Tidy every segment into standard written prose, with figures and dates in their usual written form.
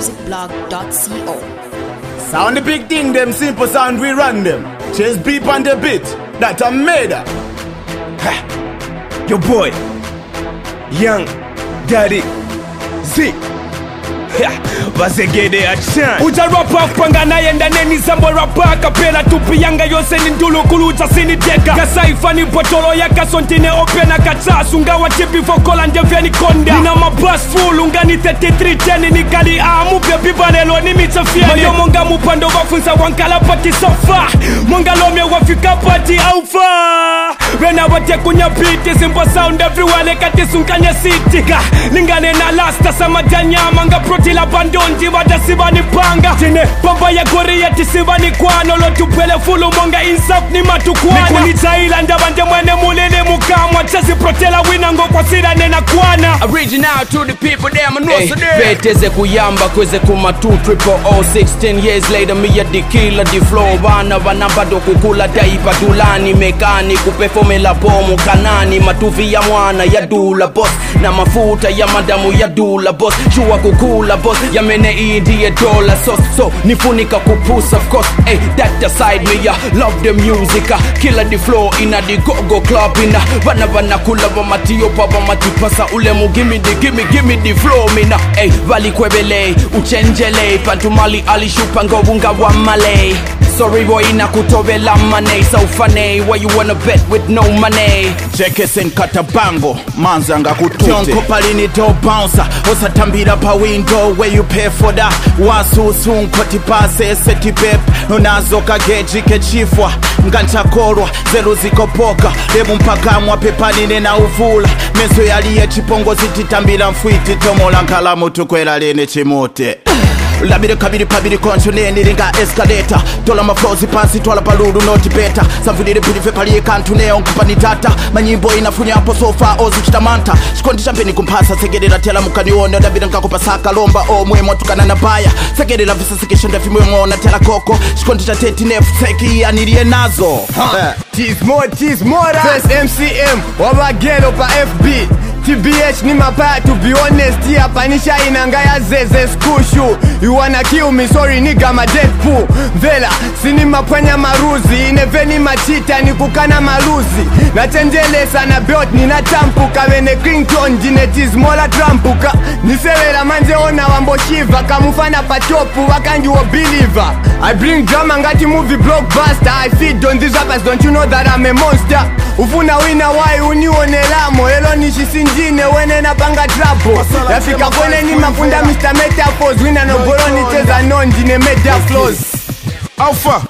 musicblog.co. Sound the big thing, them simple sound we run them. Chase beep on the beat, that a murder. Your boy, Young Daddy Z. Basegede achan uja rapa panga naye ndaneni zambo rapa kapela tupi yanga yose ni ndulu kulucha sini deka kasaifa ni botolo ya kasontine opena kachasu ngawa chipi fokola ndevya ni konda nina mabas full ungani 33 teni ni kali amu bebi balelo ni mitafia mayo monga mupando wafunza wankala pati sofa monga lome wafika pati alfa wena wate kunya beat simple sound everywhere kati sunkanya city lingane na lasta samadanya manga protila bandonji wadasiba ni panga tine pamba ya gori ya tisiba ni kwano lotupele fulu monga insaf ni matukwana nikunita ila ndabande mwene mulele mukamwa chasi protela winango kwa sida nena kwana original to the people them know so there beteze kuyamba kweze kuma 20016 years later me ya dikila di flow bana bado kukula daipa dulani mekani kuperforme la bomu kanani matuvi ya mwana ya dula boss na mafuta ya madamu ya dula boss chua kukula boss ya mene idie dollar so nifunika kupusa of course hey that aside me ya love the music killer the flow in a the go club in bana kula ba matio papa matipasa ule mu give me the flow mina hey vali kwebele uchenjele pantumali alishupa ngobunga wa malay sorry boy na kutobela money so funny why you wanna bet with no money Jekesen katabango manza nga kutute Tionko palini do bouncer osatambira pa window where you pay for that wasusu nkoti pase seti pep unazo kageji kechifwa nganchakorwa zeru zikopoka lebu mpakamwa pepani na uvula meso yaliye chipongo zititambira mfuiti tomola nkalamu tukwela lene chimote labire kabiri pabiri konchone niringa escalator tola maflozi pasi tola paluru noti beta samvudire pilife pali kantu neo nkupani tata manyimbo inafunya hapo sofa ozu chitamanta shikondi champeni kumpasa segedera tela mukanione labire nkakupasaka lomba o mwemo tukana na baya segedera visa sikishonda fimwe na tela koko shikondi cha teti nefu seki anirie nazo Tease more First MCM wabagelo pa FB TBH ni mapaya to be honest ya panisha inanga ya zeze skushu you wanna kill me sorry nigga ma Deadpool vela sini mapanya maruzi ineveni machita ni kukana maruzi na tendele sana beot ni na tampuka wene Clinton jinetiz mola trampuka nisewela manje ona wambo shiva kamufana patopu wakanji wo believer I bring drama ngati movie blockbuster I feed on these rappers don't you know that I'm a monster ufuna wina wai unionelamo elo nishisinjine wene na panga trapo yafika kwene ni mafunda Mr. Metaphors wina no boloni teza nonjine metaflows Alpha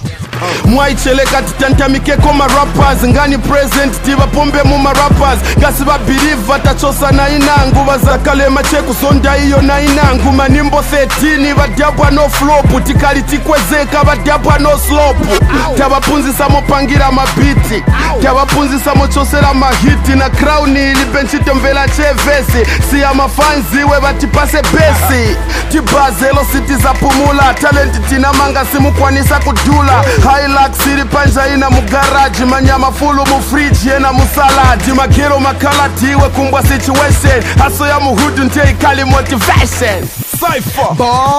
mwaichele titantamike koma rappers ngani present tiva pombe muma rappers gasi ba believe atachosa na inangu bazakale macheku sonda iyo na inangu manimbo 13 badiabwa no flop tikali tikwezeka badiabwa no slope tabapunzisa mopangira mabiti tabapunzisa mochosera mahiti na crown ili benchite mvela chevesi si ya mafanzi we batipase besi tibazelo city za pumula talent tina manga simu kwanisa kudula Hilux siri panja ina mugaraji manyama fulu mu fridge ena musaladi magero makalatiwe kumbwa situation haso ya muhudu nte ikali motivation Cypher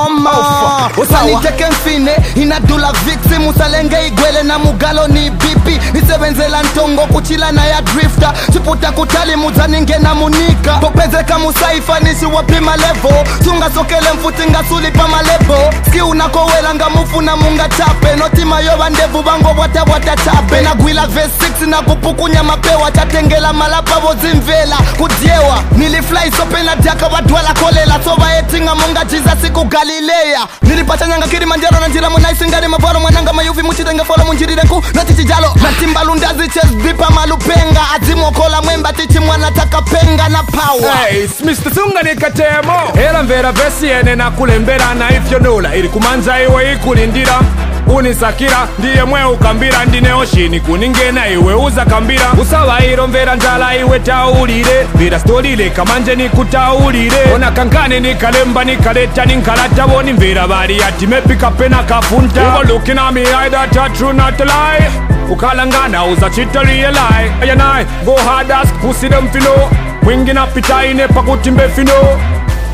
Bomba Usaniteke mfine inadula victim usalenge igwele na mugalo ni bipi nisebenzela ntongo kuchila na ya drifter chiputa kutali muzaninge na munika popezeka musaifa nisi wapima level tunga sokele mfuti ngasuli pa malebo ski unakowela nga mufu na munga tape notima yoba ndevu bango wata tape na gwila verse 6 na kupukunya mapewa tatengela malapa wozimvela kudyewa nilifly sopena diaka wadwala kolela soba etinga munga Jesus ku Galilea nilipata nyanga Kilimanjaro na njira munaisi ngani maboro mwananga mayuvi muchitenge folo munjirireku natichijalo natimbalundazi chest bipa malupenga azimo kola mwemba tichi mwana taka penga na power hey Mr. Tunga nikatemo era mvera vesi ene na kulembera na ifyo nula ili kumanza iwe ikulindira unisakira ndiye mwe ukambira ndine oshini kuningena iwe uza kambira usawa iromvera njala iwe taulire vira stolile kamanje ni kutaulire ona kankane ni kalemba ni kaleta ni nkalata boni mvera bari ati mepika pena kafunta you looking at me I that are true not a lie ukalangana uza chita realize ayanai go hard ask pussy them fino mwingina pita ine pakutimbe fino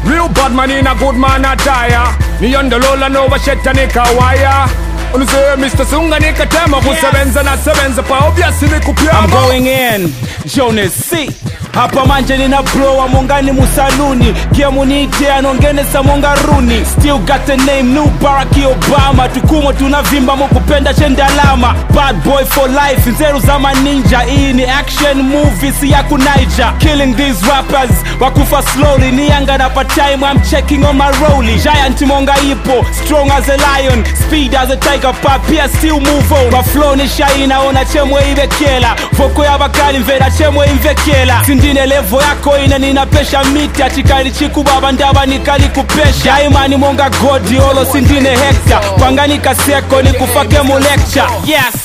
Real bad man in a good man attire. Me on the lola no washetanic wire. Unse Mr. Sunga nikatema kusebenza na sebenza pa obviously nikupia. I'm going in Jonas C. Hapa manje nina blow mongani musaluni. Kia munite anongene sa mongaruni. Still got the name new Barack Obama. Tukumo tunavimba mukupenda chendalama. Bad boy for life nzeru zama ninja. Hii ni action movie si ya kunaija. Killing these rappers wakufa slowly. Nianga na pa time I'm checking on my rollie. Giant monga ipo strong as a lion. Speed as a tiger papia still move on. Ma flow ni shaina ona chemwe ivekela. Voko ya bakali mvera chemwe ivekela. Ndine levo yako ina ninapesha miti achikali chiku baba ndaba nikali kupesha Daimani monga godi olo sindine hekta Pangani kaseko ni kufake mu lecture Yes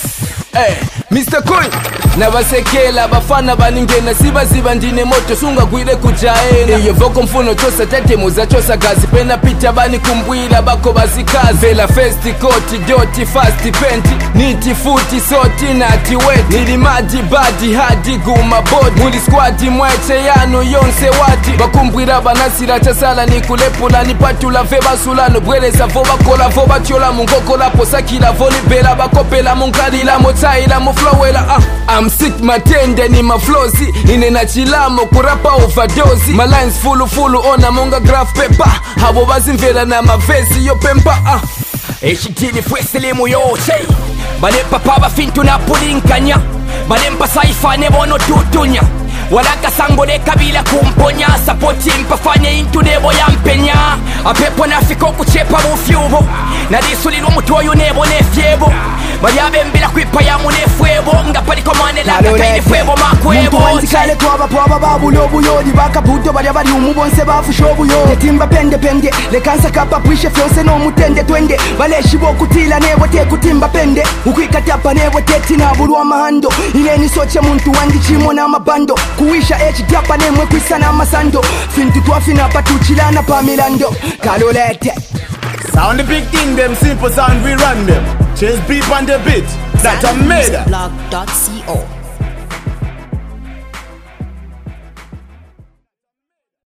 Mr. Cool nabasekela bafana baningena siba ndine moto sunga gwire kujaena iyo voko mfuno chosa tatemuza chosa gazi pena picha bani kumbwila bako bazikazi vela festi koti doti fasti penti niti futi soti nati weti nilimadi badi hadi guma bodi muli squadi mweche yanu yonse wati bakumbwila banasira chasala nikulepula nipatula veba sulano bweleza voba kola voba tiola mungokola posakila voli bela bakopela munkalila motaila muflowela I'm sick matende ni maflozi inena chilamo kurapa overdose my lines fulu ona monga graph paper habo bazimvela na mavesi yo pempa Eshitini fwesilimu yose Balempa paba fintu na pulinkanya Balempa saifa nebono tutunya Walaka sango de kabila kumponya Sapoti mpafanye intu nebo ya mpenya Apepo na fiko kuchepa mufyubo Na disulilu mutoyo nebo nefyebo Bayabe mbila kwipa ya munefwebo Nga paliko manelaka kaini fwebo makwebo Muntu wanzikale twaba pwaba babulo buyodi Baka buto bali abali umubonse bafusho buyo Tetimba pende Lekansa kapa pwishe fyose no mutende twende Baleshi bo kutila nebo te kutimba pende Ukwikatapa nebo teti na buluwa mahando Ineni soche muntu wangi chimo na mabando Kuwisha echitapa nemwe kwisa na masando Fintu tuafina patuchilana pa milando Kalolete Sound the big thing, them simple sound we run them. Chase beat on the beat, that I made. Blog.co